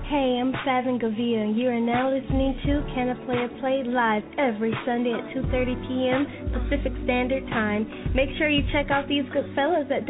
Hey, I'm Savin Gavia, and you are now listening to Can a Player Play live every Sunday at 2:30 p.m. Pacific Standard Time. Make sure you check out these good fellas at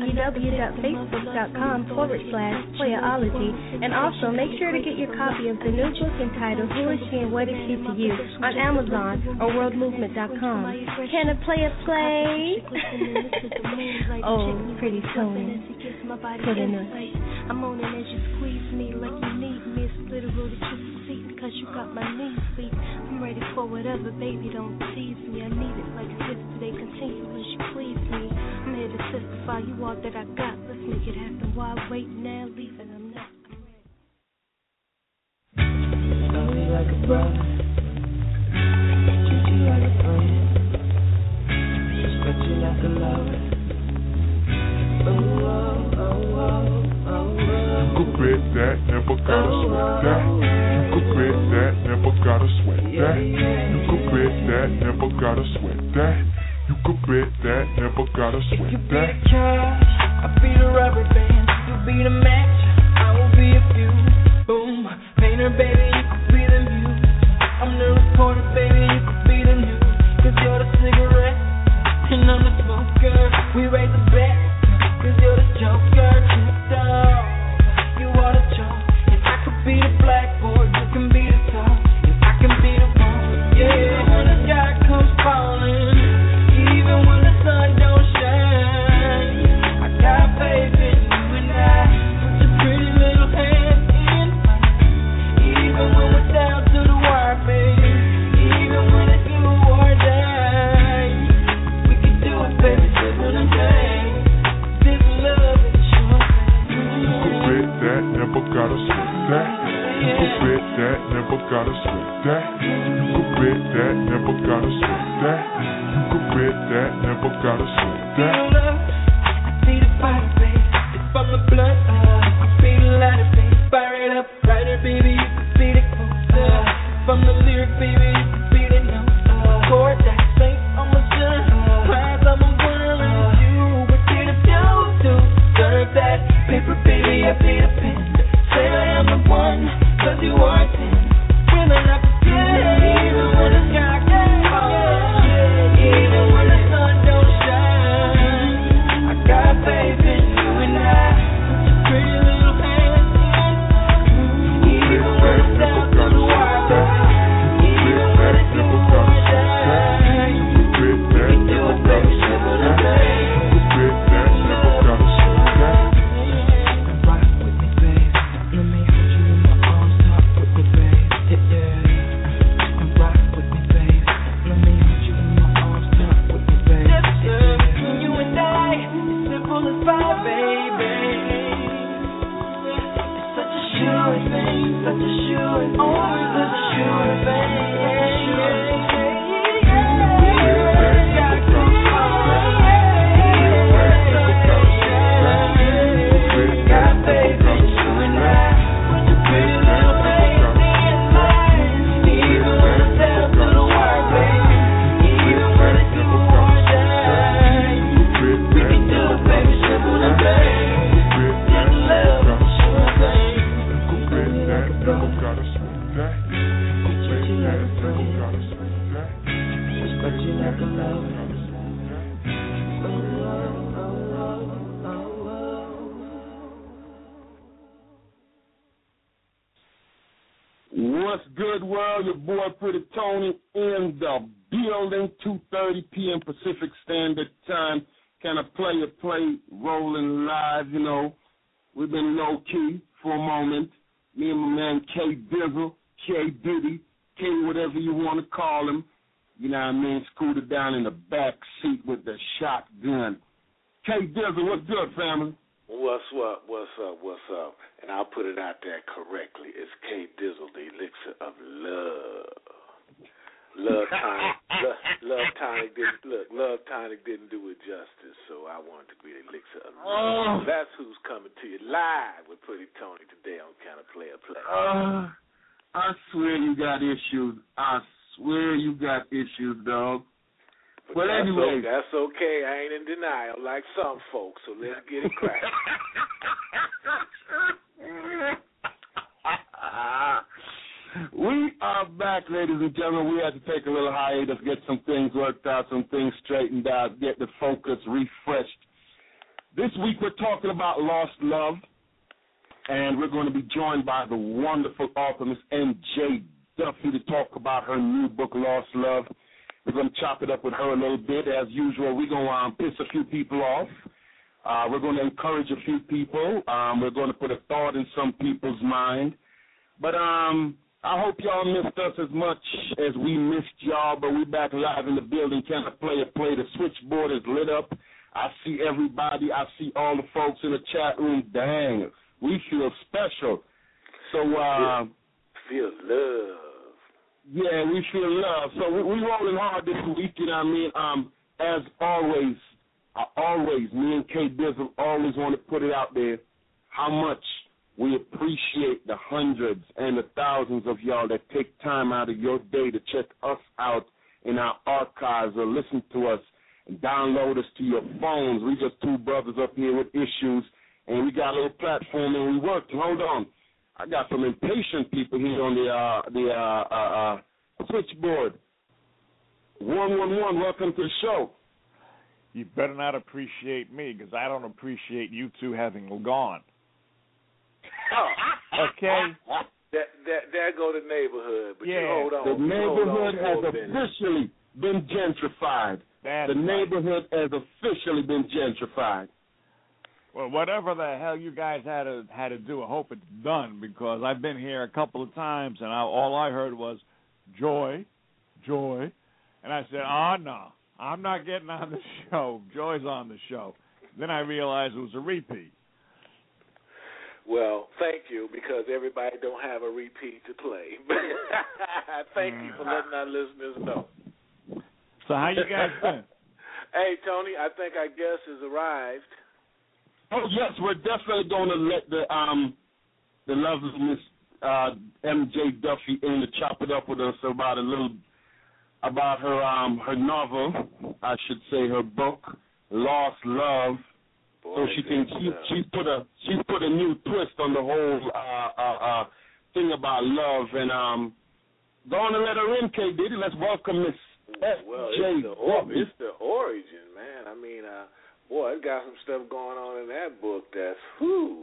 www.facebook.com/playerology, and also make sure to get your copy of the new book entitled Who Is She and What Is She to You on Amazon or worldmovement.com. Can a Player Play? Oh, pretty Tony. Put in a... I'm on it as you squeeze me like you need me. It's literal that you succeed because you got my knees weak. I'm ready for whatever, baby, don't tease me. I need it like yesterday, continuous, you please me. I'm here to testify you all that I got. Let's make it happen. Why wait now, leaving, I'm not. Love me like a brother, treat you like a friend, respect you like a lover. Oh, oh, oh, oh. You could bet that, never gotta sweat that. You could bet that, never gotta sweat that. You could bet that, never gotta sweat that. You could bet that, never gotta sweat that. You be the cash, I'll be the rubber band. You be the match, I will be a fuse. Boom, painter baby, you could be the muse. I'm the reporter baby, you could be the news. Cause you're the cigarette, and I'm the smoker. We raise the bet, cause you're the joker. Checked out. You are the chalk, and I could be the blackboard, you can be the top, and I can be the one. Yeah, when the sky comes falling, even when the sun don't shine, I got faith in you and I put your pretty little hand in mine. Even when we're down to the wire, baby, even when it's you or die, we can do it, baby, just what I'm saying. This love is short. That, never gotta sweat that. You could bet that, never gotta sweat that. You could bet that, never gotta sweat that. You could bet that, never gotta sweat that. I see the fire, baby. It's from the blood. I be the lighter, baby. Fire it up, brighter, baby. You could be the closer. From the lyric, baby, you could be the note. Chord that saint, I'm a son. Prize, I'm a winner, and you. What did I do to deserve that? Paper, baby, I be the pen. Say I am the one, cause you are 10. When I not forget, even when the sky gets falling, even when the sun don't shine, I got faith in you and I put your pretty little hands in mine. Even when it's down to the wire, even when it's you or die, we can do it, baby, simple to say. What's good, world? Your boy Pretty Tony in the building, 2:30 p.m. Pacific Standard Time. Can I play rolling live, you know. We've been low-key for a moment. Me and my man K Dizzle, K Diddy, K whatever you want to call him. You know what I mean? Scooted down in the back seat with the shotgun. K Dizzle, what's good, family? What's up? And I'll put it out there correctly. It's K Dizzle, the elixir of love. Love Tonic didn't do it justice, so I wanted to be the elixir of love. That's who's coming to you live with Pretty Tony today on Can I Play. I swear you got issues. I swear you got issues, dog. But anyway. That's okay. I ain't in denial like some folks, so let's get it cracking. ladies and gentlemen, we had to take a little hiatus, get some things worked out, some things straightened out, get the focus refreshed. This week we're talking about lost love, and we're going to be joined by the wonderful author, Miss M.J. Duffy, to talk about her new book, Lost Love. We're going to chop it up with her a little bit. As usual, we're going to piss a few people off. We're going to encourage a few people. We're going to put a thought in some people's mind. But I hope y'all missed us as much as we missed y'all, but we back live in the building. Can I play a play? The switchboard is lit up. I see everybody. I see all the folks in the chat room. Dang, we feel special. So, feel love. Yeah, we feel love. So we rolling hard this week, you know what I mean? As always, me and K Dizzle always want to put it out there how much we appreciate the hundreds and the thousands of y'all that take time out of your day to check us out in our archives or listen to us and download us to your phones. We just two brothers up here with issues, and we got a little platform and we work. Hold on. I got some impatient people here on the switchboard. 111, welcome to the show. You better not appreciate me because I don't appreciate you two having gone. Okay? There go the neighborhood. But yeah. You hold on. The neighborhood has officially been gentrified. That's the neighborhood has officially been gentrified. Well, whatever the hell you guys had to do, I hope it's done, because I've been here a couple of times, and all I heard was Joy, and I said, oh, no, I'm not getting on the show. Joy's on the show. Then I realized it was a repeat. Well, thank you, because everybody don't have a repeat to play. Thank you for letting our listeners know. So how you guys been? Hey, Tony, I think our guest has arrived. Oh, yes, we're definitely going to let the lovely Miss M.J. Duffy in to chop it up with us about her novel, I should say, her book, Lost Love. Boy, so she's put a new twist on the whole thing about love, and go on and let her in, K. Diddy. Let's welcome Miss M.J. Duffy. It's the origin, man. I mean, boy, it got some stuff going on in that book that's whoo.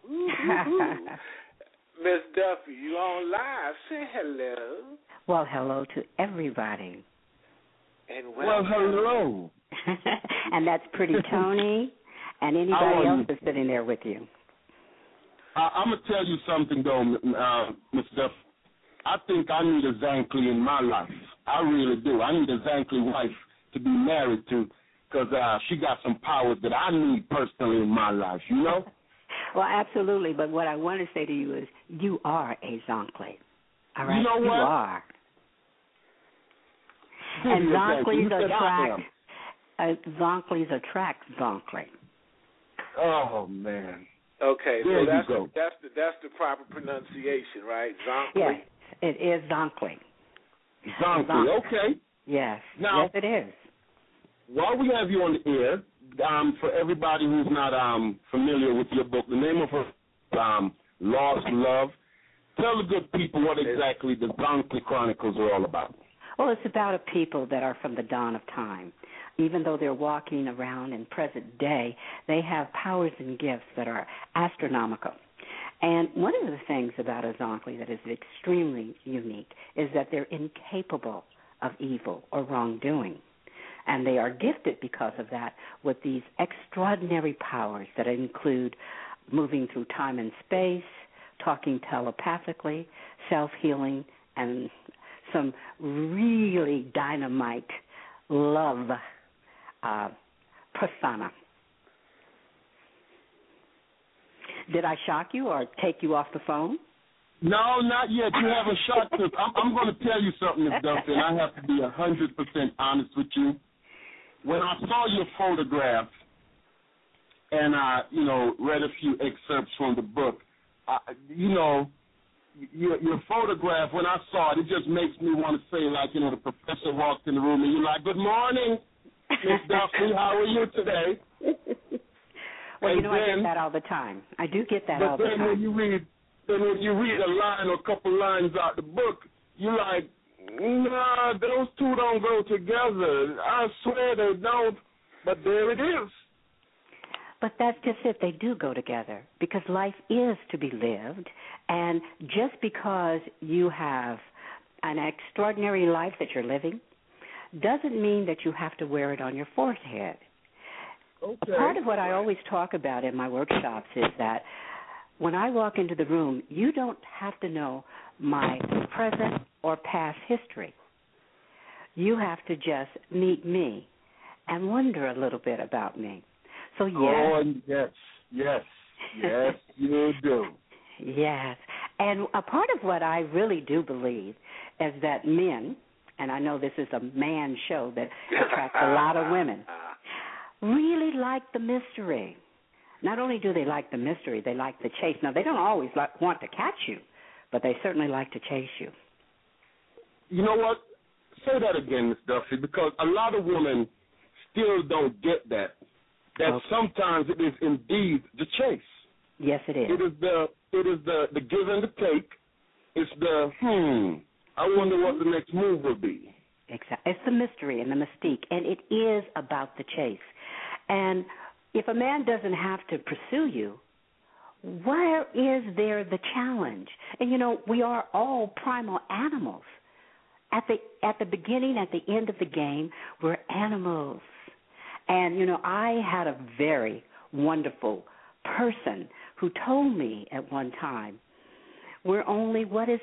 Miss Duffy, you on live. Say hello. Well, hello to everybody. And well, hello. And that's Pretty Tony, and anybody else that's sitting there with you. I'm going to tell you something, though, Miss Duffy. I think I need a Zankly in my life. I really do. I need a Zankly wife to be married to, because she got some powers that I need personally in my life, you know? Well, absolutely. But what I want to say to you is you are a Zankly. All right? You know what? You are. And Zonklys attract Zonkly. Oh, man. Okay, there so that's the proper pronunciation, right? Zonkly? Yes, it is Zonkly. Zonkly, okay. Yes, now, yes, it is. While we have you on the air, for everybody who's not familiar with your book, the name of her, Lost Love, tell the good people what exactly the Zonkly Chronicles are all about. Well, it's about a people that are from the dawn of time. Even though they're walking around in present day, they have powers and gifts that are astronomical. And one of the things about a Zonkly that is extremely unique is that they're incapable of evil or wrongdoing. And they are gifted because of that with these extraordinary powers that include moving through time and space, talking telepathically, self-healing, and some really dynamite love persona. Did I shock you or take you off the phone? No, not yet. You haven't shocked us. I'm going to tell you something, Ms. Duffy, and I have to be 100% honest with you. When I saw your photograph and I, read a few excerpts from the book, your photograph, when I saw it, it just makes me want to say, like, the professor walked in the room and you're like, good morning, Ms. Duffy, how are you today? Well, I get that all the time. I do get that all the time. But then when you read a line or a couple lines out the book, you're like, Nah, those two don't go together. I swear they don't, but there it is. But that's just it. They do go together because life is to be lived. And just because you have an extraordinary life that you're living doesn't mean that you have to wear it on your forehead. Okay. Part of what I always talk about in my workshops is that when I walk into the room, you don't have to know my present or past history. You have to just meet me and wonder a little bit about me. So, yes. Oh, yes, you do. Yes. And a part of what I really do believe is that men, and I know this is a man show that attracts a lot of women, really like the mystery. Not only do they like the mystery, they like the chase. Now, they don't always want to catch you, but they certainly like to chase you. You know what? Say that again, Miss Duffy, because a lot of women still don't get that. That okay. Sometimes it is indeed the chase. Yes, it is. It is the give and the take. It's the I wonder what the next move will be. Exactly. It's the mystery and the mystique, and it is about the chase. And if a man doesn't have to pursue you, where is there the challenge? And, we are all primal animals. At the beginning, at the end of the game, we're animals. And, I had a very wonderful person who told me at one time, we're only,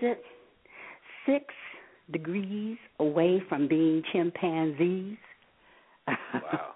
6 degrees away from being chimpanzees? Wow.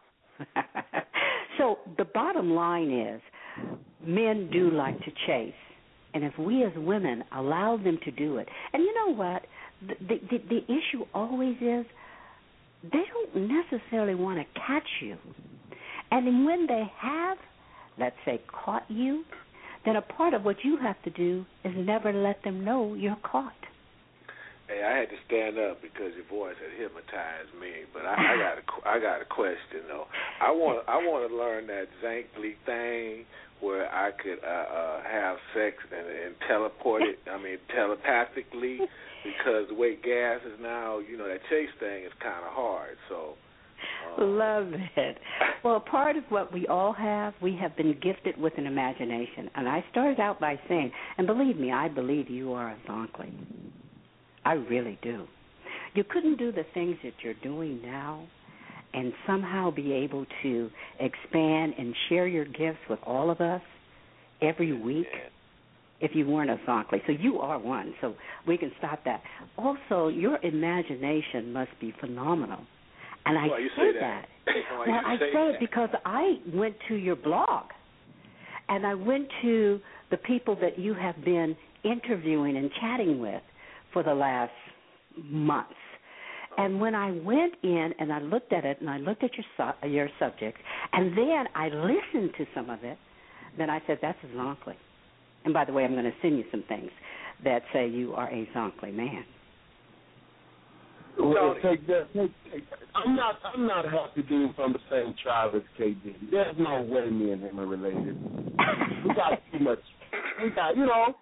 So the bottom line is men do like to chase, and if we as women allow them to do it, and you know what, the issue always is they don't necessarily want to catch you. And when they have, let's say, caught you, then a part of what you have to do is never let them know you're caught. Hey, I had to stand up because your voice had hypnotized me. But I got a question though. I want to learn that zinc bleak thing where I could have sex and teleport it. I mean telepathically, because the way gas is now, that chase thing is kind of hard. So. Love it. Well, part of what we all have, we have been gifted with an imagination. And I started out by saying, and believe me, I believe you are a Zonkly. I really do. You couldn't do the things that you're doing now and somehow be able to expand and share your gifts with all of us every week if you weren't a Zonkly. So you are one, so we can stop that. Also, your imagination must be phenomenal. And I say that. Well, I say it because I went to your blog, and I went to the people that you have been interviewing and chatting with for the last months. And when I went in and I looked at it and I looked at your subjects, and then I listened to some of it, then I said, that's a Zonkly. And by the way, I'm going to send you some things that say you are a Zonkly man. Well, take that. I'm not happy being from the same tribe as KD. There's no way me and him are related. We got too much. We got, you know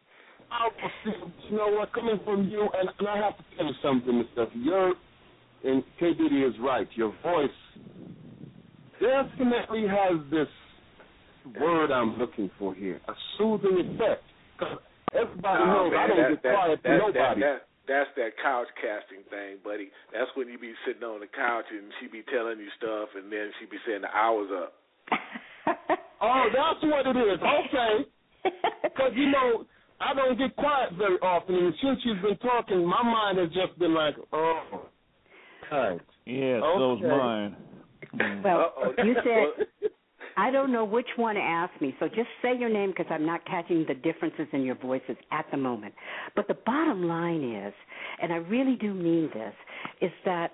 what, coming from you, and I have to tell you something, Mr. And KD is right. Your voice definitely has this word I'm looking for here, a soothing effect. Because everybody knows I don't get quiet to nobody. That's that couch casting thing, buddy. That's when you be sitting on the couch and she be telling you stuff, and then she be saying the hour's up. Oh, that's what it is. Okay. Because, I don't get quiet very often, and since she's been talking, my mind has just been like, oh, God. Yeah, okay. so's mine. Well, you said, I don't know which one asked me, so just say your name because I'm not catching the differences in your voices at the moment. But the bottom line is, and I really do mean this, is that,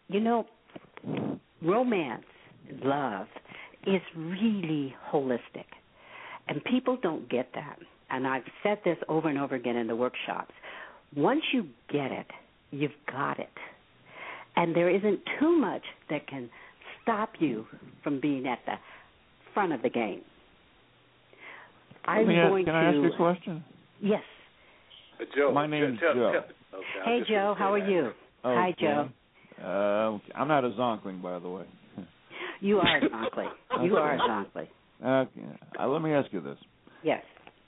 romance, love, is really holistic. And people don't get that. And I've said this over and over again in the workshops. Once you get it, you've got it. And there isn't too much that can stop you from being at the front of the game. Can I ask you a question? Yes. Joe. My name's Joe. Okay, hey, Joe, how are you? Okay. Hi, Joe. I'm not a zonkling, by the way. You are a zonkling. You are a zonkling. Okay. Let me ask you this. Yes.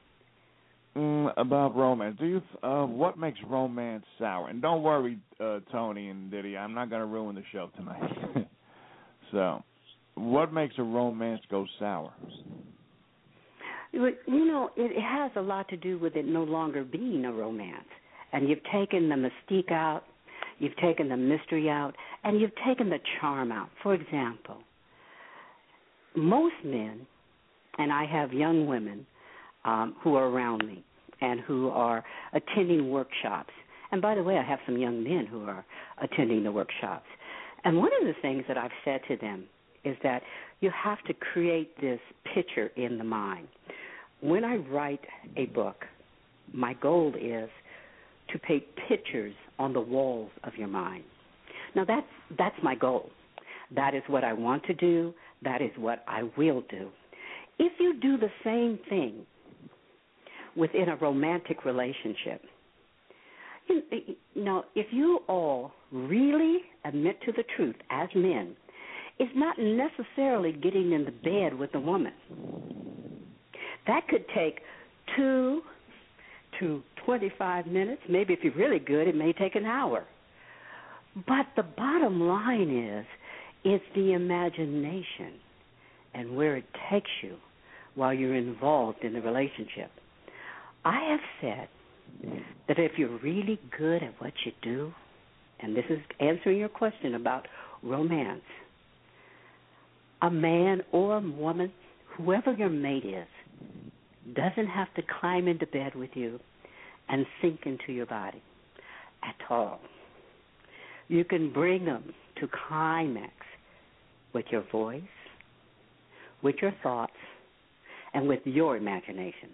About romance. What makes romance sour? And don't worry, Tony and Diddy, I'm not going to ruin the show tonight. So, what makes a romance go sour? You know, it has a lot to do with it no longer being a romance. And you've taken the mystique out, you've taken the mystery out, and you've taken the charm out. For example, most men, and I have young women who are around me and who are attending workshops. And by the way, I have some young men who are attending the workshops. And one of the things that I've said to them is that you have to create this picture in the mind. When I write a book, my goal is to paint pictures on the walls of your mind. Now, that's my goal. That is what I want to do. That is what I will do. If you do the same thing within a romantic relationship, you know, if you all really admit to the truth as men, it's not necessarily getting in the bed with a woman. That could take 2 to 25 minutes. Maybe if you're really good, it may take an hour. But the bottom line is, it's the imagination and where it takes you while you're involved in the relationship. I have said that if you're really good at what you do, and this is answering your question about romance, a man or a woman, whoever your mate is, doesn't have to climb into bed with you and sink into your body at all. You can bring them to climax with your voice, with your thoughts, and with your imagination.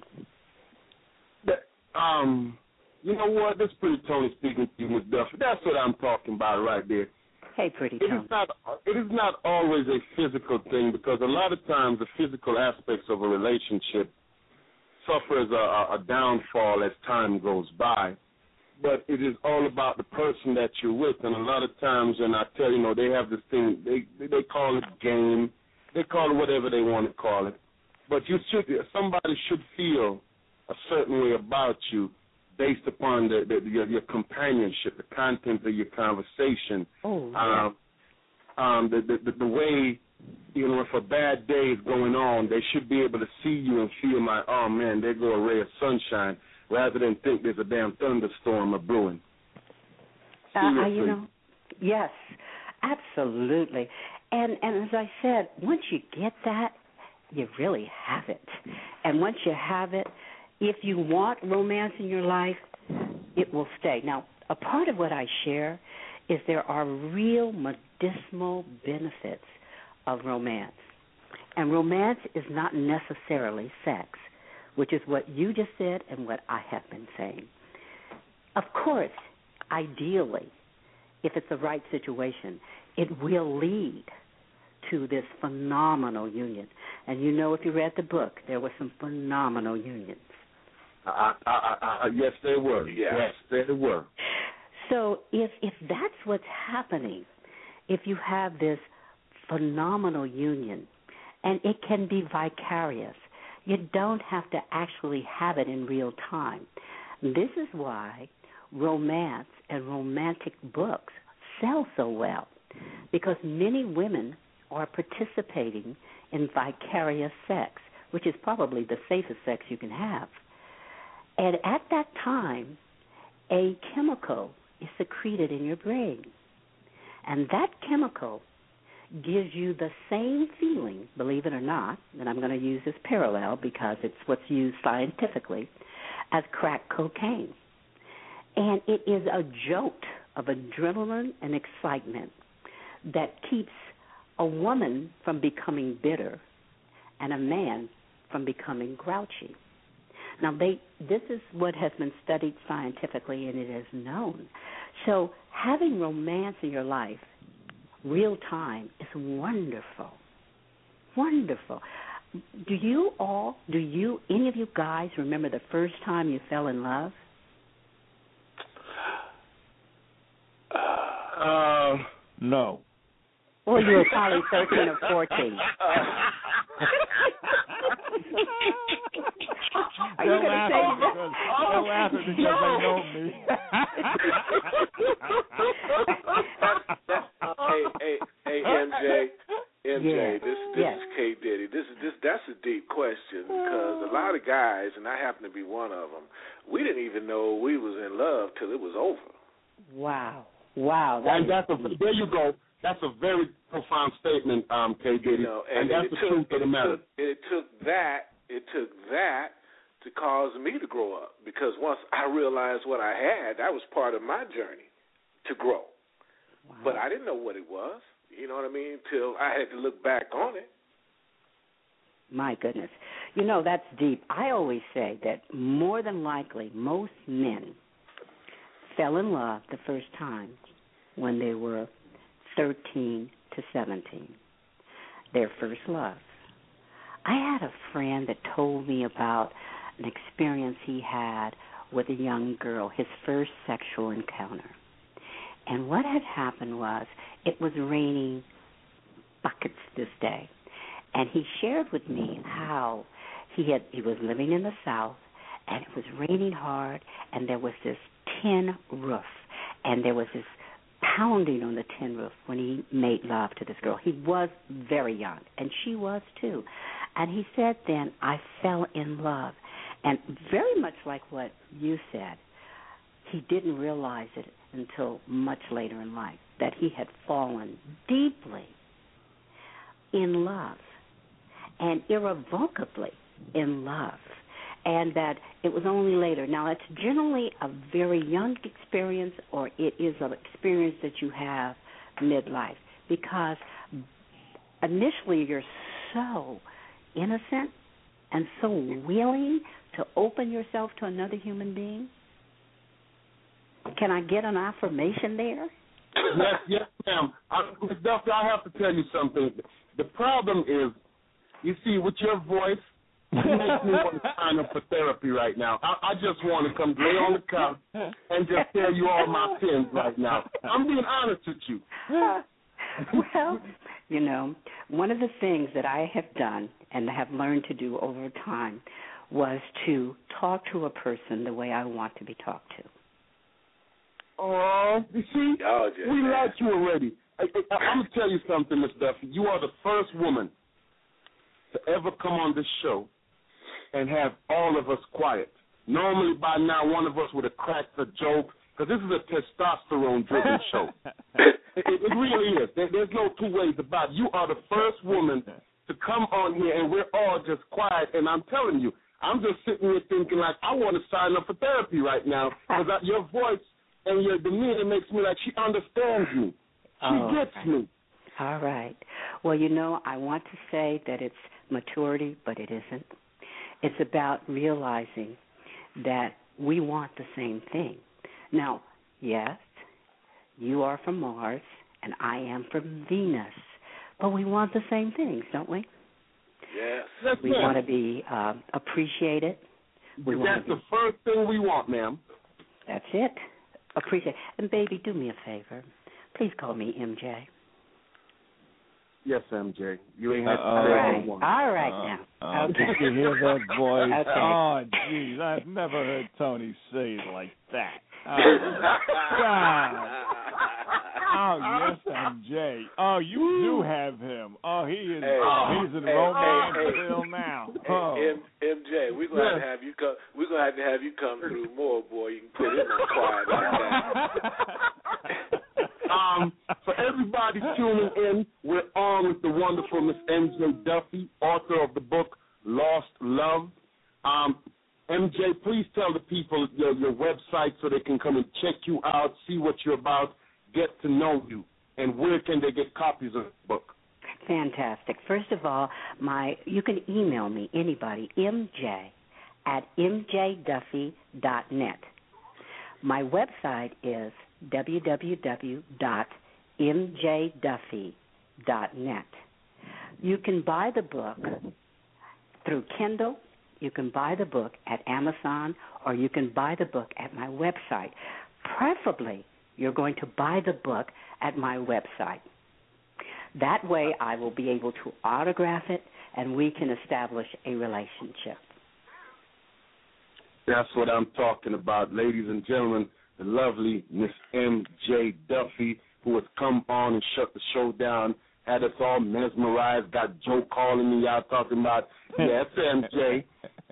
You know what? This is Pretty Tony speaking to you, Ms. Duffy. That's what I'm talking about right there. Hey, Pretty Tony. It is not always a physical thing, because a lot of times the physical aspects of a relationship suffers a downfall as time goes by. But it is all about the person that you're with. And a lot of times, and I tell you, they have this thing, they call it game. They call it whatever they want to call it. But somebody should feel a certain way about you based upon your companionship, the content of your conversation. Oh, yeah. The way, if a bad day is going on, they should be able to see you and feel like, oh, man, there go a ray of sunshine, rather than think there's a damn thunderstorm a brewing. Yes, absolutely. And as I said, once you get that, you really have it. And once you have it, if you want romance in your life, it will stay. Now, a part of what I share is there are real medicinal benefits of romance. And romance is not necessarily sex, which is what you just said and what I have been saying. Of course, ideally, if it's the right situation, it will lead to this phenomenal union. And if you read the book, there were some phenomenal unions. Yes, there were. Yeah. Yes, there were. So if that's what's happening, if you have this phenomenal union, and it can be vicarious, you don't have to actually have it in real time. This is why romance and romantic books sell so well, because many women are participating in vicarious sex, which is probably the safest sex you can have. And at that time, a chemical is secreted in your brain. And that chemical gives you the same feeling, believe it or not, and I'm going to use this parallel because it's what's used scientifically, as crack cocaine. And it is a jolt of adrenaline and excitement that keeps a woman from becoming bitter and a man from becoming grouchy. Now, this is what has been studied scientifically, and it is known. So having romance in your life, real time, is wonderful. Wonderful. Do any of you guys remember the first time you fell in love? No. Or you were probably 13 or 14. Are you going to say that? They're laughing because they know me. Hey, MJ, yes. this is K Diddy. That's a deep question because a lot of guys, and I happen to be one of them, we didn't even know we was in love till it was over. Wow. And there you go. That's a very profound statement, K Diddy, and that's the truth of the matter. It took that to cause me to grow up because once I realized what I had, that was part of my journey to grow. Wow. But I didn't know what it was, you know what I mean, till I had to look back on it. My goodness. That's deep. I always say that more than likely most men fell in love the first time when they were 13 to 17, their first love. I had a friend that told me about an experience he had with a young girl, his first sexual encounter. And what had happened was it was raining buckets this day. And he shared with me how he was living in the South, and it was raining hard, and there was this tin roof, and there was this pounding on the tin roof when he made love to this girl. He was very young, and she was too. And he said then, I fell in love. And very much like what you said, he didn't realize it until much later in life, that he had fallen deeply in love and irrevocably in love, and that it was only later. Now, it's generally a very young experience, or it is an experience that you have midlife, because initially you're so innocent and so willing to open yourself to another human being. Can I get an affirmation there? Yes, ma'am. Ms. Duffy, I have to tell you something. The problem is, you see, with your voice, you make me want to sign up for therapy right now. I just want to come lay on the couch and just tell you all my sins right now. I'm being honest with you. Well, one of the things that I have done and have learned to do over time was to talk to a person the way I want to be talked to. Oh, you see, we like you already. I'm going to tell you something, Miss Duffy. You are the first woman to ever come on this show and have all of us quiet. Normally, by now, one of us would have cracked a joke, because this is a testosterone-driven show. It really is. There's no two ways about it. You are the first woman to come on here, and we're all just quiet. And I'm telling you, I'm just sitting here thinking, like, I want to sign up for therapy right now, because your voice and your demeanor makes me like she understands me. She gets me. All right. Well, I want to say that it's maturity, but it isn't. It's about realizing that we want the same thing. Now, yes, you are from Mars and I am from Venus, but we want the same things, don't we? Yes. We want to be appreciated. That's the first thing we want, ma'am. That's it. Appreciate. And, baby, do me a favor. Please call me MJ. Yes, MJ. You ain't had to all say right. no more. All right now. Okay. Did you hear that voice? Okay. Oh, jeez, I've never heard Tony say it like that. Oh, God. Oh, yes, MJ. Oh, you do have him. Oh, he's in Romansville now. Oh. MJ, we're gonna have you come. We're gonna have to have you come through more, boy. You can put him on quiet like that. For everybody tuning in, we're on with the wonderful Miss MJ Duffy, author of the book Lost Love. MJ, please tell the people your website so they can come and check you out, see what you're about, get to know you, and where can they get copies of the book? Fantastic. First of all, you can email me, anybody, mj@mjduffy.net. My website is www.mjduffy.net. You can buy the book through Kindle. You can buy the book at Amazon, or you can buy the book at my website. Preferably, you're going to buy the book at my website. That way I will be able to autograph it, and we can establish a relationship. That's what I'm talking about, ladies and gentlemen. The lovely Miss M.J. Duffy, who has come on and shut the show down, had us all mesmerized, got Joe calling me out talking about, yeah, it's MJ.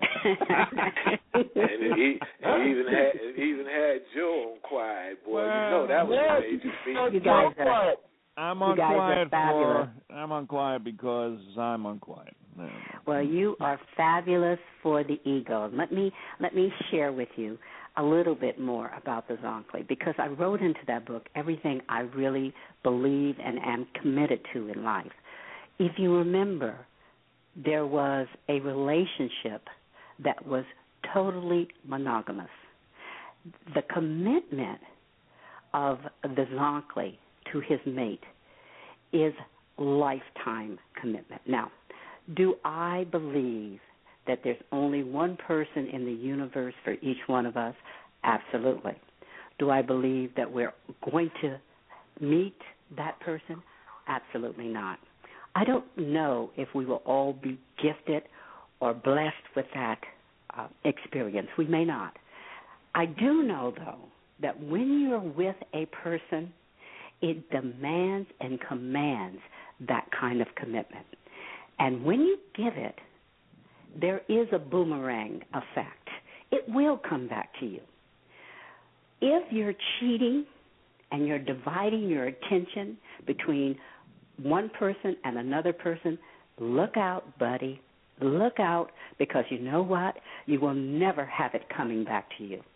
and he even had Joe on quiet, boy. You know that was amazing. You guys are, I'm on quiet I'm on quiet because I'm on quiet. Well, you are fabulous for the ego. Let me share with you a little bit more about the Zonkli, because I wrote into that book everything I really believe and am committed to in life. If you remember, there was a relationship that was totally monogamous. The commitment of the Zonkli to his mate is lifetime commitment. Now, do I believe that there's only one person in the universe for each one of us? Absolutely. Do I believe that we're going to meet that person? Absolutely not. I don't know if we will all be gifted or blessed with that experience. We may not. I do know, though, that when you're with a person, it demands and commands that kind of commitment. And when you give it, there is a boomerang effect. It will come back to you. If you're cheating and you're dividing your attention between one person and another person, look out, buddy. Look out, because you know what? You will never have it coming back to you.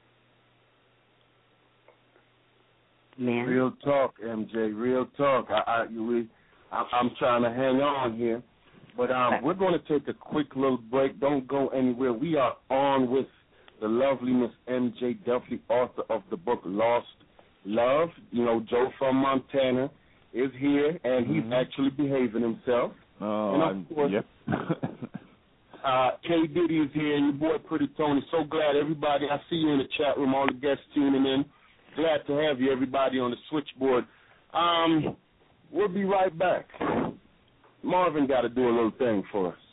Man. Real talk, MJ, real talk. I'm trying to hang on here. But we're going to take a quick little break. Don't go anywhere. We are on with the lovely Miss M.J. Duffy, author of the book Lost Love. You know, Joe from Montana is here, and he's actually behaving himself. Oh, and of course, yep. K. Diddy is here, and your boy Pretty Tony. So glad everybody. I see you in the chat room, all the guests tuning in. Glad to have you, everybody, on the switchboard. We'll be right back. Marvin got to do a little thing for us.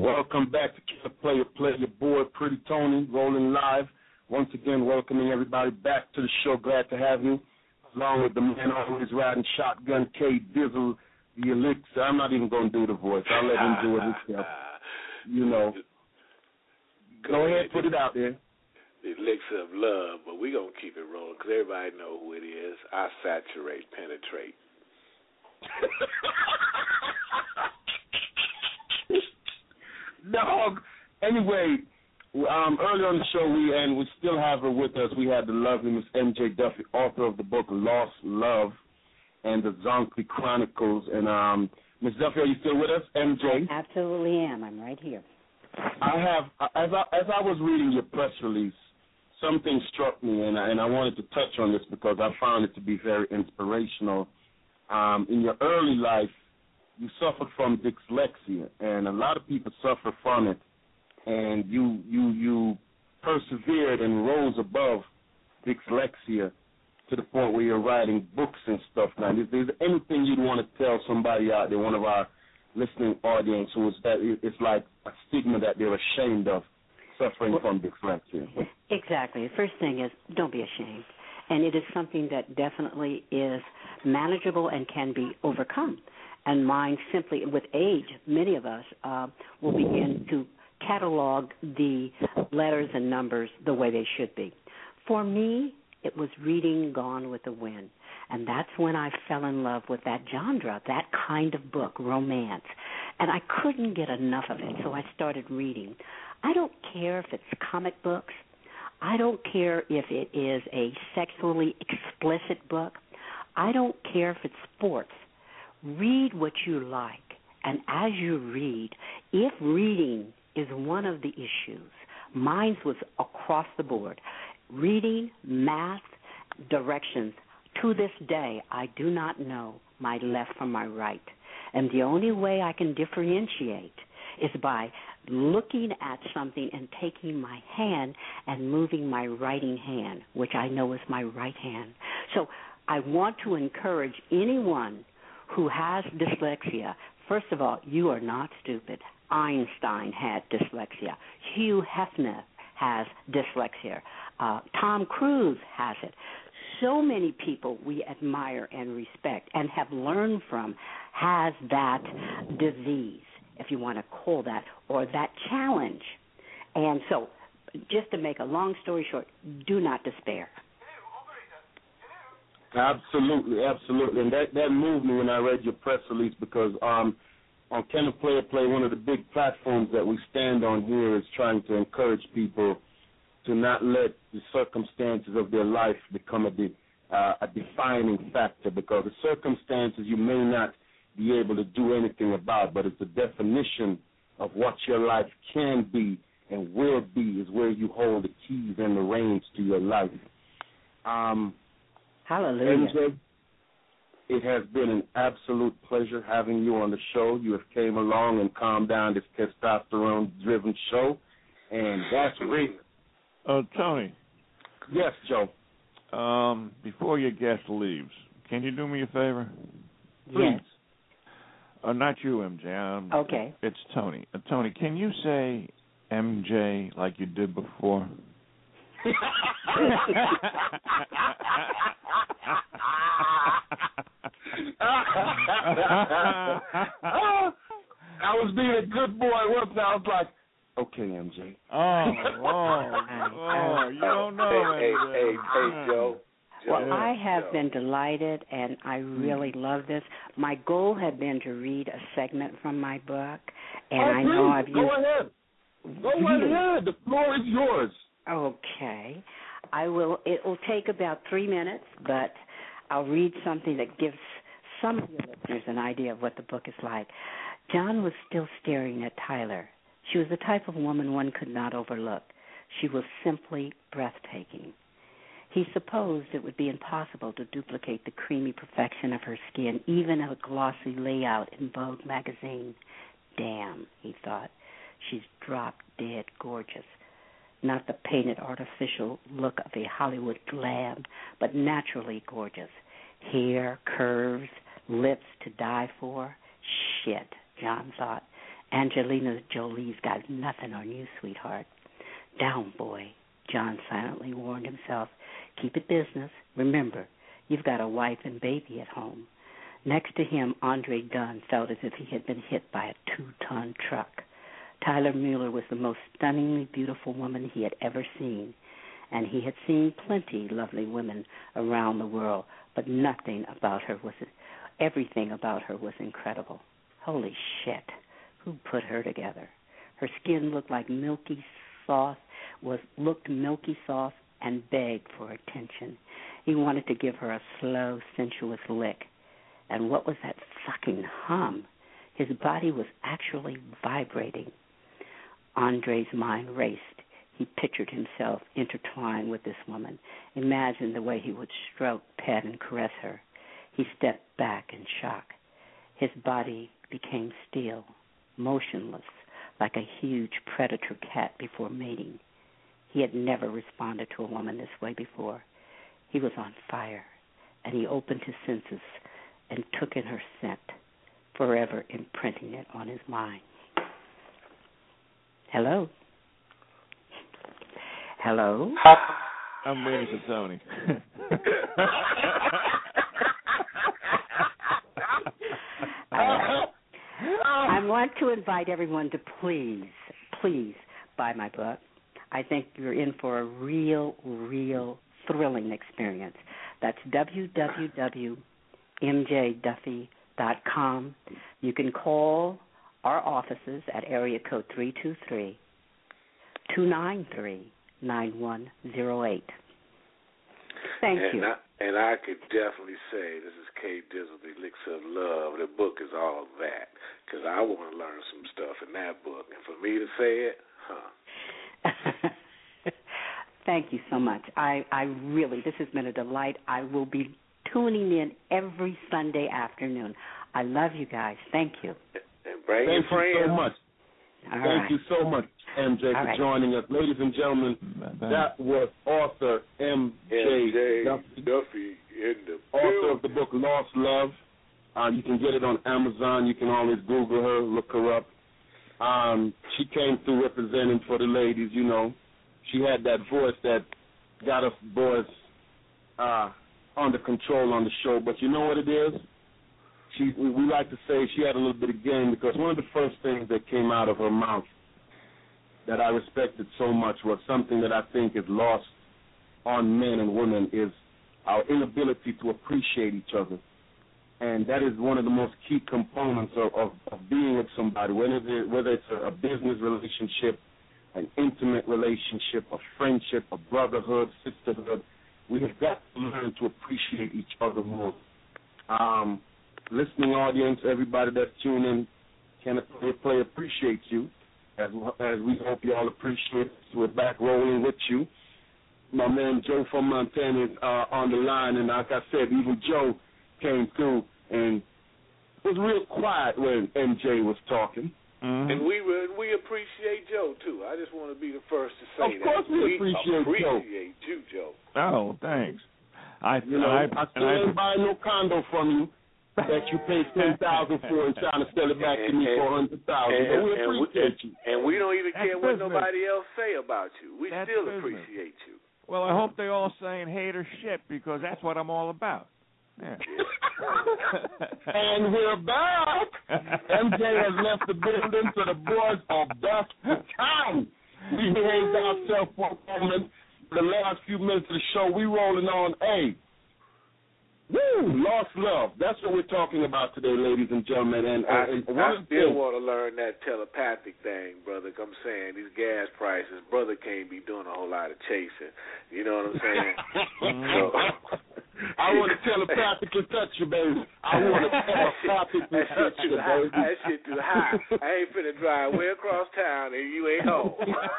Welcome back to Play your boy, Pretty Tony, rolling live. Once again, welcoming everybody back to the show. Glad to have you, along with the man always riding shotgun, K Dizzle, the elixir. I'm not even going to do the voice. I'll let him do it himself. You know. Go ahead, put it out there. The elixir of love, but we're going to keep it rolling because everybody know who it is. I saturate, penetrate. Dog. Anyway, earlier on the show, we still have her with us. We had the lovely Miss MJ Duffy, author of the book Lost Love and the Zonkey Chronicles. And Miss Duffy, are you still with us, MJ? I absolutely am. I'm right here. I have, as I was reading your press release, something struck me, and I wanted to touch on this because I found it to be very inspirational. In your early life, you suffered from dyslexia, and a lot of people suffer from it, and you persevered and rose above dyslexia to the point where you're writing books and stuff now. Is there anything you'd want to tell somebody out there, one of our listening audience, who is that it's like a stigma that they're ashamed of suffering from dyslexia? Exactly. The first thing is don't be ashamed. And it is something that definitely is manageable and can be overcome. And mine simply, with age, many of us will begin to catalog the letters and numbers the way they should be. For me, it was reading Gone with the Wind. And that's when I fell in love with that genre, that kind of book, romance. And I couldn't get enough of it, so I started reading. I don't care if it's comic books. I don't care if it is a sexually explicit book. I don't care if it's sports. Read what you like. And as you read, if reading is one of the issues, mine was across the board. Reading, math, directions. To this day, I do not know my left from my right. And the only way I can differentiate is by looking at something and taking my hand and moving my writing hand, which I know is my right hand. So I want to encourage anyone who has dyslexia. First of all, you are not stupid. Einstein had dyslexia. Hugh Hefner has dyslexia. Tom Cruise has it. So many people we admire and respect and have learned from has that disease, if you want to call that, or that challenge. And so, just to make a long story short, do not despair. Absolutely, absolutely. And that moved me when I read your press release because on Can a Player Play, one of the big platforms that we stand on here is trying to encourage people to not let the circumstances of their life become a defining factor, because the circumstances you may not be able to do anything about, but it's the definition of what your life can be and will be is where you hold the keys and the reins to your life. Hallelujah. MJ, it has been an absolute pleasure having you on the show. You have came along and calmed down this testosterone-driven show, and that's great. Tony. Yes, Joe. Before your guest leaves, can you do me a favor? Yes. Not you, MJ. Okay. It's Tony. Tony, can you say MJ like you did before? I was being a good boy once. I was like, okay, MJ. Oh, you don't know. Hey, Joe. Well, I have been delighted, and I really love this. My goal had been to read a segment from my book, and I know I've used... Go ahead. Go ahead. The floor is yours. Okay. I will. It will take about 3 minutes, but I'll read something that gives some of your listeners an idea of what the book is like. John was still staring at Tyler. She was the type of woman one could not overlook. She was simply breathtaking. He supposed it would be impossible to duplicate the creamy perfection of her skin, even a glossy layout in Vogue magazine. Damn, he thought, she's drop-dead gorgeous. Not the painted artificial look of a Hollywood glam, but naturally gorgeous. Hair, curves, lips to die for. Shit, John thought. Angelina Jolie's got nothing on you, sweetheart. Down, boy, John silently warned himself. Keep it business. Remember, you've got a wife and baby at home. Next to him, Andre Dunn felt as if he had been hit by a 2-ton truck. Tyler Mueller was the most stunningly beautiful woman he had ever seen, and he had seen plenty lovely women around the world, but everything about her was incredible. Holy shit, who put her together? Her skin looked milky soft, and begged for attention. He wanted to give her a slow, sensuous lick. And what was that sucking hum? His body was actually vibrating. Andre's mind raced. He pictured himself intertwined with this woman. Imagined the way he would stroke, pet, and caress her. He stepped back in shock. His body became still, motionless, like a huge predator cat before mating. He had never responded to a woman this way before. He was on fire, and he opened his senses and took in her scent, forever imprinting it on his mind. Hello? Hello? I'm waiting for Tony. I want to invite everyone to please buy my book. I think you're in for a real thrilling experience. That's www.mjduffy.com. You can call our offices at area code 323-293-9108. Thank you. And I could definitely say, this is K Dizzle, The Elixir of Love. The book is all that, because I want to learn some stuff in that book. And for me to say it, Thank you so much. I really, this has been a delight. I will be tuning in every Sunday afternoon. I love you guys. Thank you. And bring your friends. Thank you so much. Thank you so much, MJ, for joining us. Ladies and gentlemen, that was author MJ Duffy in the author of the book Lost Love. You can get it on Amazon. You can always Google her, look her up. She came through representing for the ladies, you know. She had that voice that got us boys under control on the show. But you know what it is? We like to say she had a little bit of game, because one of the first things that came out of her mouth that I respected so much was something that I think is lost on men and women, is our inability to appreciate each other. And that is one of the most key components of being with somebody, whether it's a business relationship, an intimate relationship, a friendship, a brotherhood, sisterhood. We have got to learn to appreciate each other more. Listening audience, everybody that's tuning in, Can Play appreciates you, as we hope you all appreciate us. We're back rolling with you. My man Joe from Montana is on the line, and like I said, even Joe came through and was real quiet when MJ was talking. Mm-hmm. And we appreciate Joe, too. I just want to be the first to say that. Of course we appreciate you, Joe. Oh, thanks. I still ain't buying no condo from you that you paid $10,000 for and trying to sell it back to me for $100,000. But we appreciate you. And we don't even care what nobody else say about you. We still appreciate you. Well, I hope they all saying hater shit, because that's what I'm all about. Yeah. And we're back. MJ has left the building, so the boys are back to town. We behaved ourselves for a moment. The last few minutes of the show, we rolling on A. Woo! Lost love. That's what we're talking about today, ladies and gentlemen. And I still want to learn that telepathic thing, brother. I'm saying these gas prices, brother can't be doing a whole lot of chasing. You know what I'm saying? I want to telepathically touch you, baby. I want to telepathically touch you, baby. That shit too high. I ain't finna drive way across town and you ain't home.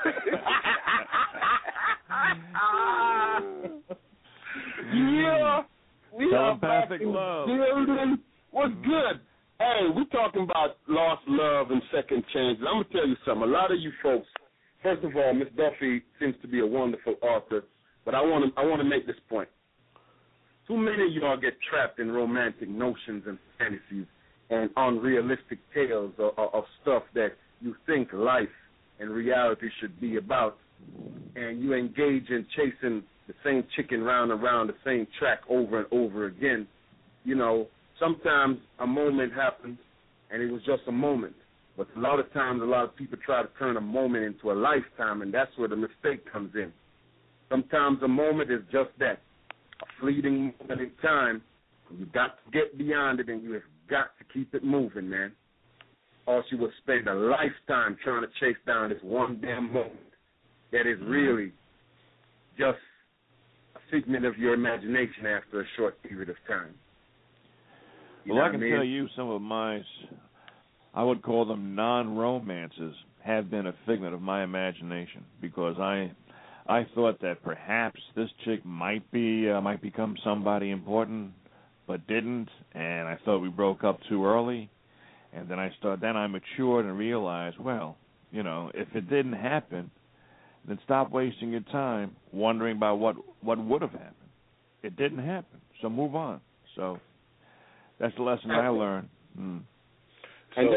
Yeah. We telepathic love. What's good? Hey, we're talking about lost love and second chances. I'm going to tell you something. A lot of you folks, first of all, Miss Duffy seems to be a wonderful author, but I want to make this point. Too many of y'all get trapped in romantic notions and fantasies and unrealistic tales of stuff that you think life and reality should be about, and you engage in chasing the same chicken round and round the same track over and over again, you know, sometimes a moment happens and it was just a moment. But a lot of times, a lot of people try to turn a moment into a lifetime, and that's where the mistake comes in. Sometimes a moment is just that, a fleeting moment in time. You got to get beyond it, and you have got to keep it moving, man. Or you will spend a lifetime trying to chase down this one damn moment that is really just a figment of your imagination after a short period of time. Well, I can tell you some of my, I would call them non-romances, have been a figment of my imagination, because I thought that perhaps this chick might become somebody important, but didn't, and I thought we broke up too early, and then I matured and realized, well, you know, if it didn't happen, then stop wasting your time wondering about what would have happened. It didn't happen, so move on. So that's the lesson I learned. So did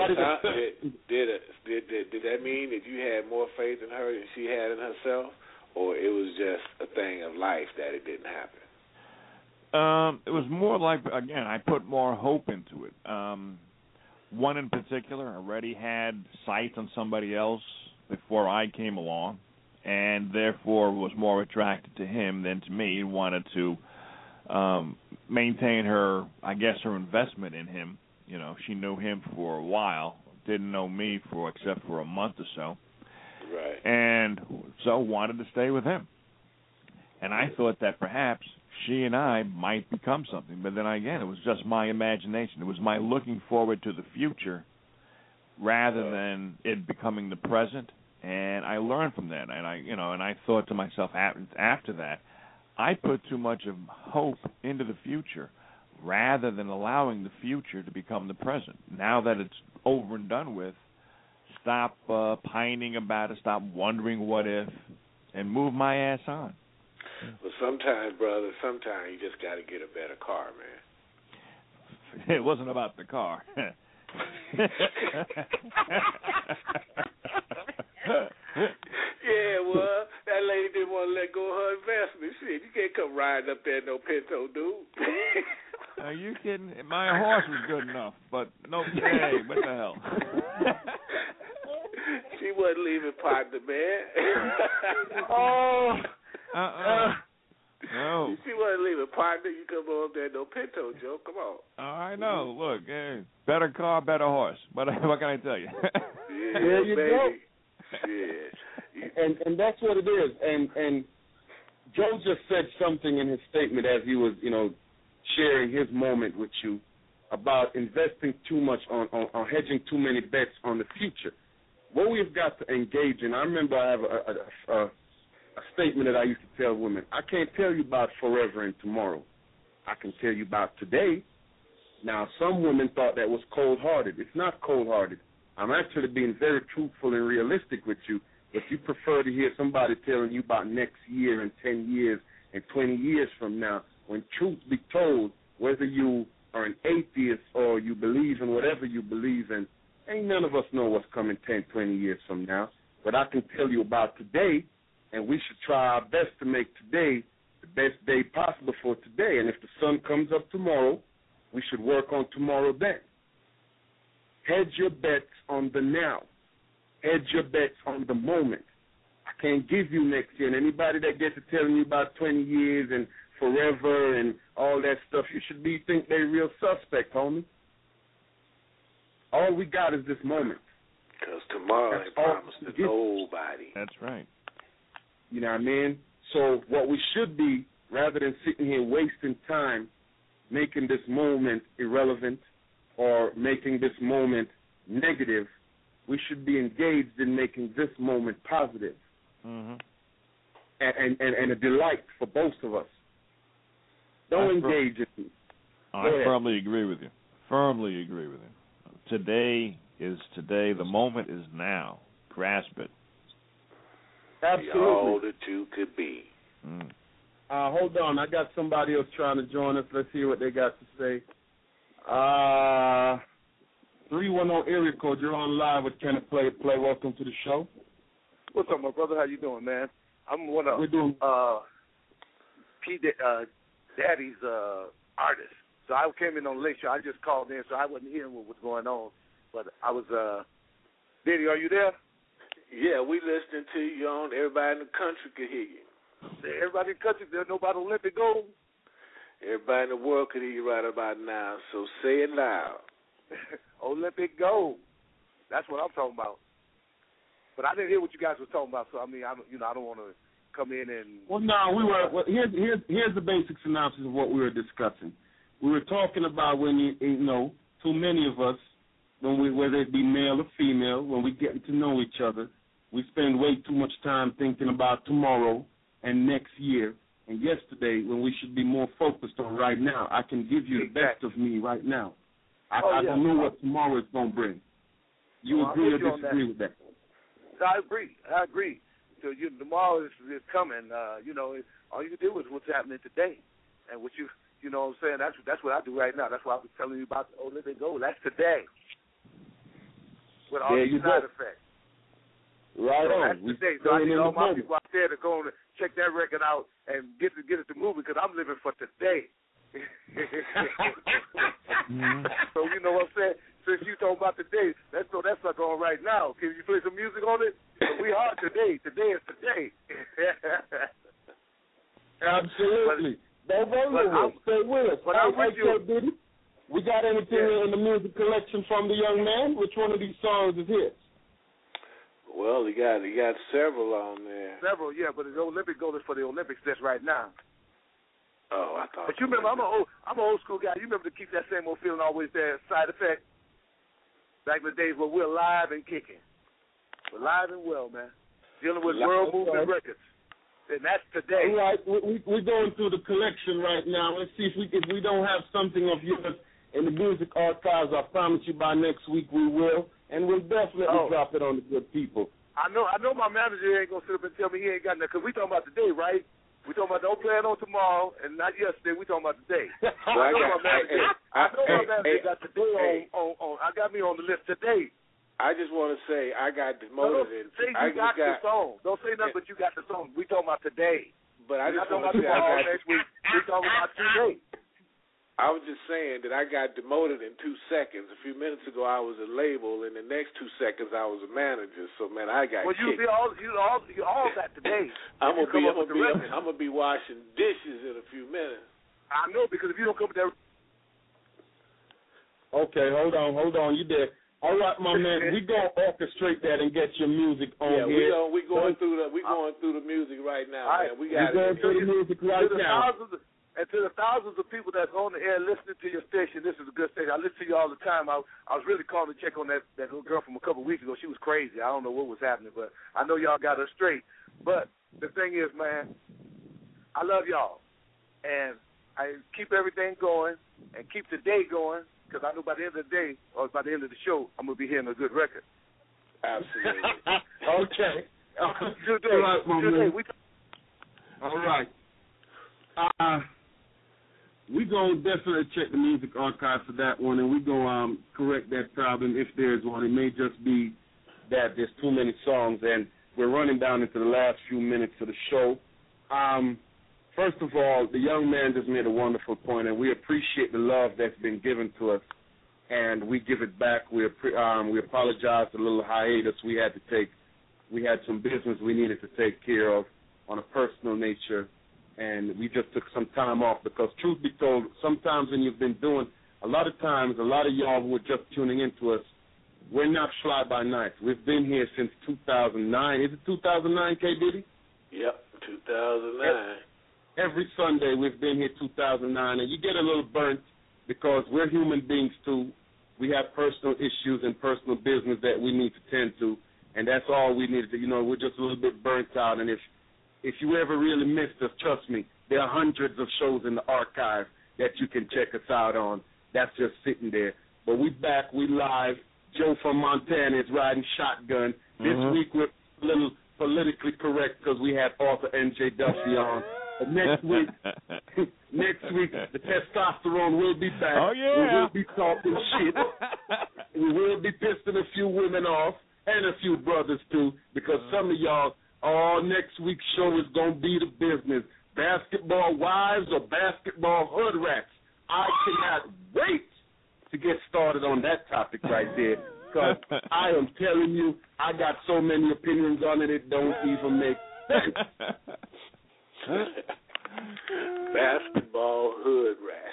that mean that you had more faith in her than she had in herself, or it was just a thing of life that it didn't happen? It was more like, again, I put more hope into it. One in particular already had sights on somebody else before I came along, and therefore was more attracted to him than to me, and wanted to maintain her investment in him. You know, she knew him for a while, didn't know me except for a month or so. Right. And so wanted to stay with him. And I thought that perhaps she and I might become something. But then again, it was just my imagination. It was my looking forward to the future rather than it becoming the present. And I learned from that. And I thought to myself after that, I put too much of hope into the future rather than allowing the future to become the present. Now that it's over and done with, stop pining about it, stop wondering what if, and move my ass on. Well, sometimes, brother, you just got to get a better car, man. It wasn't about the car. Yeah, well, that lady didn't want to let go of her investment. Shit, you can't come riding up there no Pinto, dude. Are you kidding? My horse was good enough, but no, hey, what the hell? She wasn't leaving partner, man. No. She wasn't leaving partner. You come on up there no Pinto, Joe. Come on. I know. Look, hey, better car, better horse. But what can I tell you? Yeah, there you baby. go. Yeah. And that's what it is. And Joe just said something in his statement as he was, sharing his moment with you about investing too much on hedging too many bets on the future. What we've got to engage in, I remember I have a statement that I used to tell women. I can't tell you about forever and tomorrow. I can tell you about today. Now, some women thought that was cold-hearted. It's not cold-hearted. I'm actually being very truthful and realistic with you, but you prefer to hear somebody telling you about next year and 10 years and 20 years from now, when truth be told, whether you are an atheist or you believe in whatever you believe in, ain't none of us know what's coming 10, 20 years from now. But I can tell you about today, and we should try our best to make today the best day possible for today. And if the sun comes up tomorrow, we should work on tomorrow then. Hedge your bets on the now. Hedge your bets on the moment. I can't give you next year. And anybody that gets to telling you about 20 years and forever and all that stuff, you should think they're real suspect, homie. All we got is this moment. Because tomorrow ain't promised to nobody. That's right. You know what I mean? So what we should be, rather than sitting here wasting time making this moment irrelevant or making this moment negative, we should be engaged in making this moment positive and a delight for both of us. Don't engage in it. I firmly agree with you. Firmly agree with you. Today is today. The moment is now. Grasp it. Absolutely. Be all that you could be. Hold on. I got somebody else trying to join us. Let's hear what they got to say. 310 area code. You're on live with Can It Play? Welcome to the show. What's up, my brother? How you doing, man? I'm one of P. Daddy's artists. So I came in on late show. I just called in, so I wasn't hearing what was going on. But I was, Diddy, are you there? Yeah, we listening to you on. Everybody in the country can hear you. Everybody in the country, there's nobody Olympic gold. Everybody in the world can hear you right about now, so say it loud. Olympic gold. That's what I'm talking about. But I didn't hear what you guys were talking about, so I mean, I don't want to come in and. Well, no, we were. Well, here's the basic synopsis of what we were discussing. We were talking about when you know, too many of us, whether it be male or female, when we get to know each other, we spend way too much time thinking about tomorrow and next year and yesterday when we should be more focused on right now. I can give you the best of me right now. I don't know what tomorrow is going to bring. You agree or disagree with that? I agree. So tomorrow is coming. All you can do is what's happening today, and what you know what I'm saying. That's what I do right now. That's why I was telling you about the Olympic gold. That's today. With all these side effects. Right on. That's today. So I need all my people out there to go and check that record out and get it to movie because I'm living for today. So you know what I'm saying? Since you talking about today, let's throw that sucker on right now. Can you play some music on it? We are today. Today is today. Absolutely. Stay with us. But I'm with you. Diddy, we got anything in the music collection from the young man? Which one of these songs is his? Well, he got several on there. Several, yeah, but the Olympic gold is for the Olympics just right now. Oh, I thought. But you remember, I'm an old school guy. You remember to keep that same old feeling always there. Side effect. Back in the days where we're live and kicking. We're live and well, man. Dealing with World Movement Records. And that's today. All right. We're going through the collection right now. Let's see if we don't have something of yours in the music archives. I promise you by next week we will. And we'll definitely drop it on the good people. I know my manager ain't going to sit up and tell me he ain't got nothing. Because we talking about today, right? We talking about don't plan on tomorrow and not yesterday. We talking about today. I know my manager got today on. I got me on the list today. I just want to say I got demoted. Don't say you got the song. Don't say nothing but you got the song. We talking about today. But I just want to say next week. We talking about today. I was just saying that I got demoted in 2 seconds. A few minutes ago, I was a label. In the next 2 seconds, I was a manager. So, man, I got kicked. You all that today. I'm gonna be washing dishes in a few minutes. I know because if you don't come with that. Okay, hold on. You there? All right, my man. We gonna orchestrate that and get your music on here. Yeah, we going through the music right now, man. We're going through the music right now. And to the thousands of people that's on the air listening to your station, this is a good station. I listen to you all the time. I was really calling to check on that little girl from a couple of weeks ago. She was crazy. I don't know what was happening, but I know y'all got her straight. But the thing is, man, I love y'all. And I keep everything going and keep the day going because I know by the end of the day or by the end of the show, I'm going to be hearing a good record. Absolutely. Okay. Good day. All right, my man. All right. We're going to definitely check the music archive for that one, and we're going to correct that problem if there's one. It may just be that there's too many songs, and we're running down into the last few minutes of the show. First of all, the young man just made a wonderful point, and we appreciate the love that's been given to us, and we give it back. We apologize for the little hiatus we had to take. We had some business we needed to take care of on a personal nature, and we just took some time off because, truth be told, sometimes when you've been doing, a lot of y'all who are just tuning into us, we're not fly-by-night. We've been here since 2009. Is it 2009, K. Diddy? Yep, 2009. Every Sunday we've been here 2009, and you get a little burnt because we're human beings, too. We have personal issues and personal business that we need to tend to, and that's all we needed to, we're just a little bit burnt out, and if you ever really missed us, trust me, there are hundreds of shows in the archive that you can check us out on. That's just sitting there. But we back, we live. Joe from Montana is riding shotgun. This week we're a little politically correct because we had author N.J. Duffy on. But next week, the testosterone will be back. Oh, yeah. We will be talking shit. we will be pissing a few women off and a few brothers too, because some of y'all, next week's show is going to be the business. Basketball wives or basketball hood rats. I cannot wait to get started on that topic right there, because I am telling you, I got so many opinions on it, it don't even make sense. Basketball hood rats.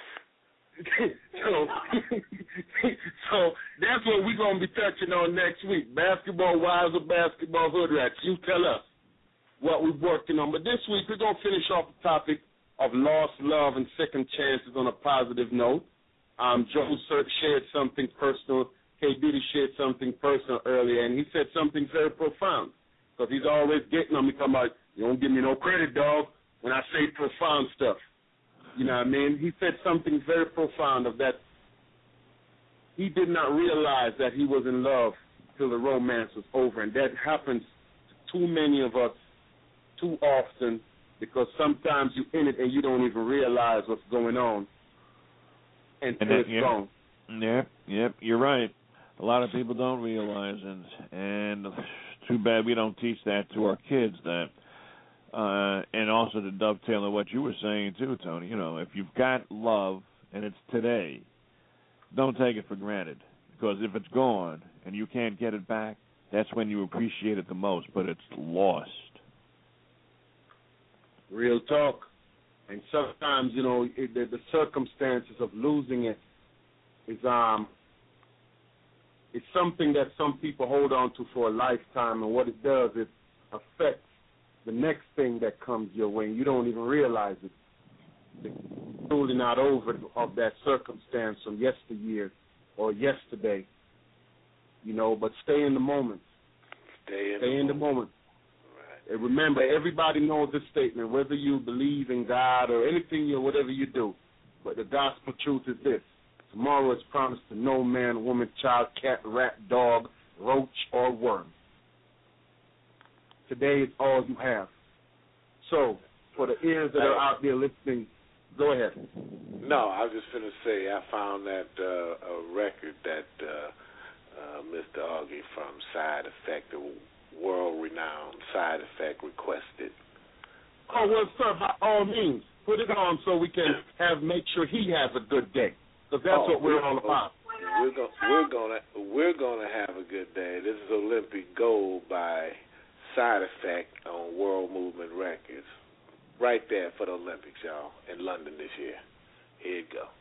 so that's what we're going to be touching on next week. Basketball wives or basketball hood rats. You tell us what we're working on. But this week we're going to finish off the topic of lost love and second chances on a positive note. Joe shared something personal. K. Diddy shared something personal earlier, and he said something very profound, because he's always getting on me, talking about, you don't give me no credit, dog, when I say profound stuff. You know what I mean? He said something very profound of that. He did not realize that he was in love till the romance was over, and that happens to too many of us too often, because sometimes you're in it and you don't even realize what's going on until it's gone. Yep, you're right. A lot of people don't realize, and too bad we don't teach that to our kids. That, and also to dovetail on what you were saying too, Tony. You know, if you've got love and it's today, don't take it for granted, because if it's gone and you can't get it back, that's when you appreciate it the most. But it's lost. Real talk. And sometimes, you know, the circumstances of losing it is it's something that some people hold on to for a lifetime, and what it does is affects the next thing that comes your way, and you don't even realize it. You're truly not over of that circumstance from yesteryear or yesterday, you know, but stay in the moment. Stay in the moment. Right. And remember, everybody knows this statement, whether you believe in God or anything or whatever you do, but the gospel truth is this: tomorrow is promised to no man, woman, child, cat, rat, dog, roach, or worm. Today is all you have. So, for the ears that are out there listening, go ahead. No, I was just going to say, I found that a record that Mr. Augie from Side Effect, the world-renowned Side Effect, requested. Oh, well, sir, by all means, put it on so we can make sure he has a good day. Because that's what we're all about. We're gonna have a good day. This is Olympic Gold by Side Effect on World Movement Records. Right there for the Olympics, y'all, in London this year. Here you go.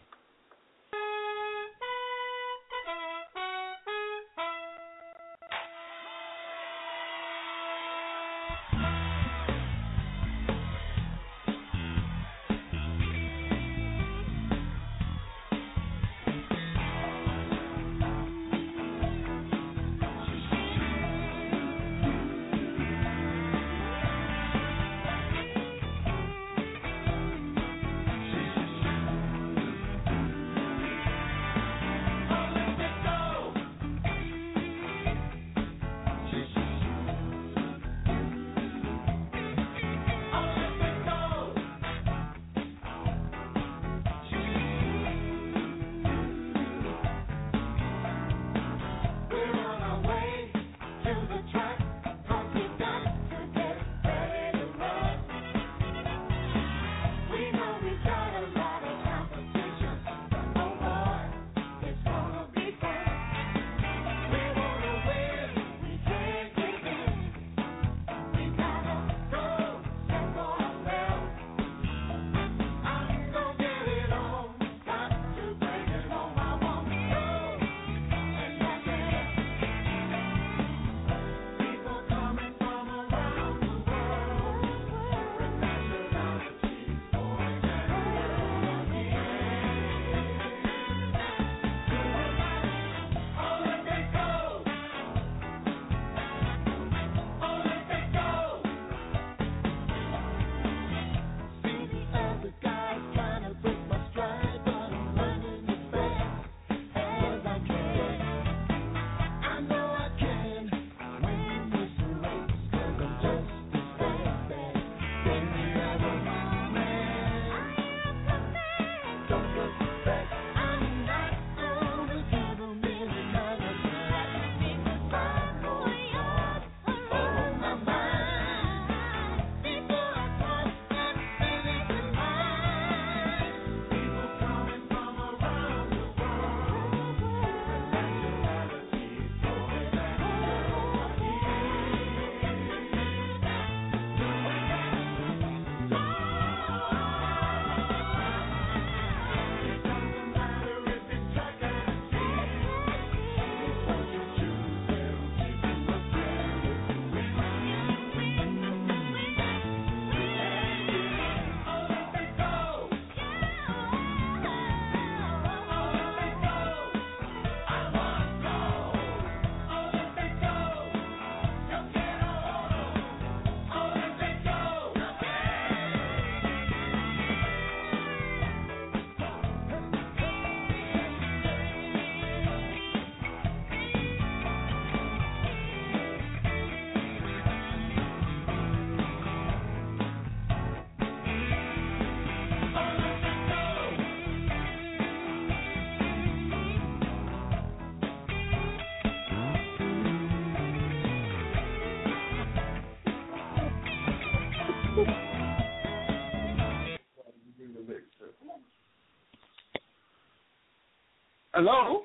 Hello?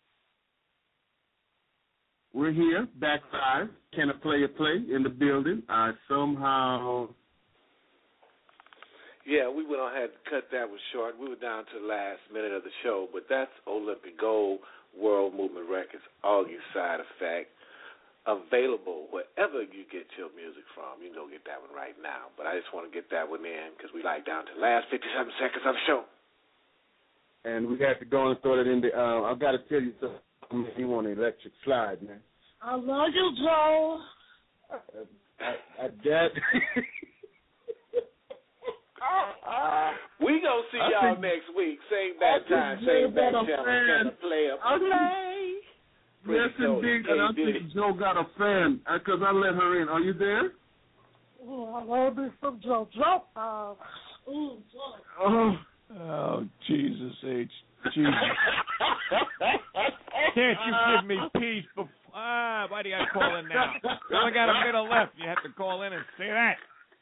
We're here, back live. Can I play a play in the building? I somehow... Yeah, we went on ahead and cut that one short. We were down to the last minute of the show, but that's Olympic Gold, World Movement Records, August Side Effect. Available wherever you get your music from. You can go get that one right now. But I just want to get that one in because we like down to the last 57 seconds of the show. And we have to go and throw it in the... I've got to tell you something. You want an electric slide, man. I love you, Joe. We gonna see y'all next week. Same bad time, same bad channel. Play a play. Yes, indeed. And I think Joe got a fan because I let her in. Are you there? Oh, I love me some Joe. Joe. Oh, Jesus H. Jesus. Can't you give me peace before? Why do you got to call in now? You only got a minute left. You have to call in and say that.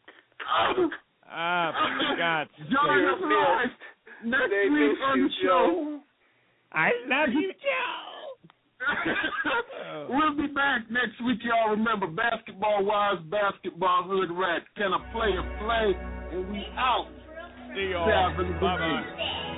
For God's sake. Next week on the show. I love you, Joe. We'll be back next week, y'all. Remember, Basketball Wives, Basketball Hood Rat. Can I play a play? And we out. See y'all. Bye-bye.